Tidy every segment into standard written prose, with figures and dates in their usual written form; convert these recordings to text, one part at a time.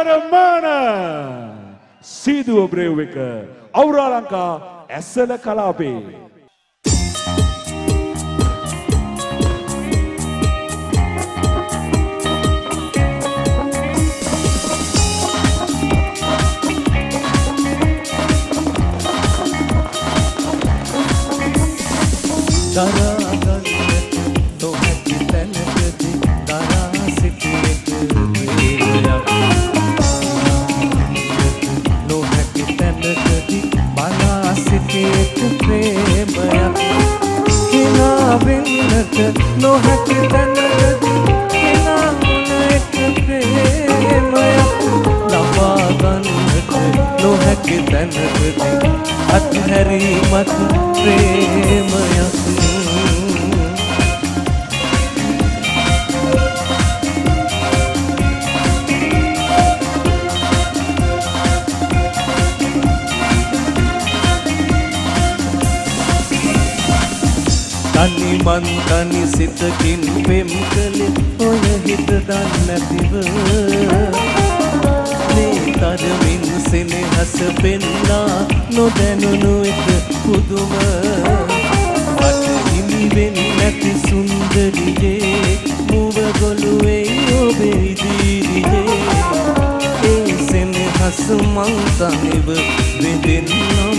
වර්තමාන සීදුව බ්‍රේව් එක අවුරාලංකා ඇසල කලාපේ මන්තනි සිතකින් පෙම් කළේ ඔය හිත දන්නැතිව මේ තරමින් සෙනෙහස පෙන්නා නොදැනුණු එක පුදුම අට හිමි වෙන්නේ නැති සුන්දරියේ මුව ගොළුවේ ඔබේ ඉදිරියේ ඒ සෙනෙහස මන්තනිව වෙදෙන්නම්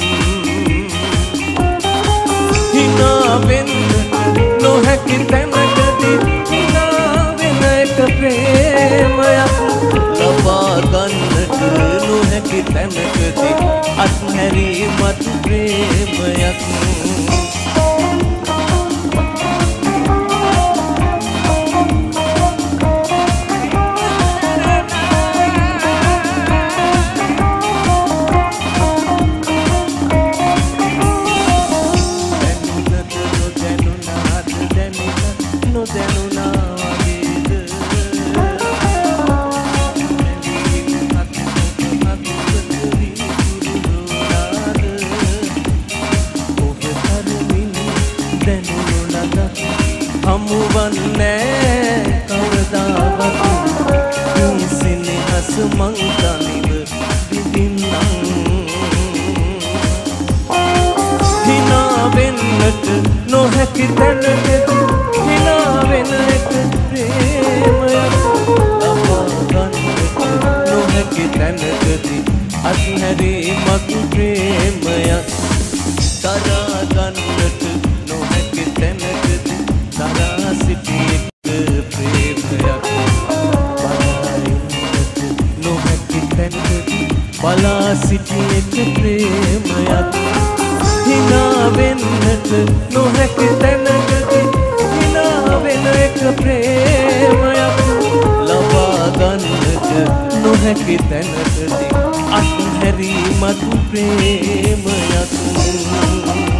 හිනාවෙන් නොහැකි තැනකදී හිනාවෙන එක ප්‍රේමයක් ලබා ගන්නට නොහැකි තැනකදී අත්හැරීමත් ප්‍රේමයක් නොහැකි තැනකදී හිනාවෙන එක ප්‍රේමයක් ලබා ගන්නට නොහැකි තැනකදී අත්හැරීමක් ප්‍රේමයක් දරා ගන්නට නොහැකි තැනකදී දරා සිටි එක ප්‍රේමයක් නොහැකි තැනකදී බලා සිටි එක ප්‍රේමයක් හිනාවෙන්නට නොහැකි තැනකදී හිනාවෙන එක ප්‍රේමයක් ලබා ගන්නට නොහැකි තැනකදී අත්හැරීමත් ප්‍රේමයක්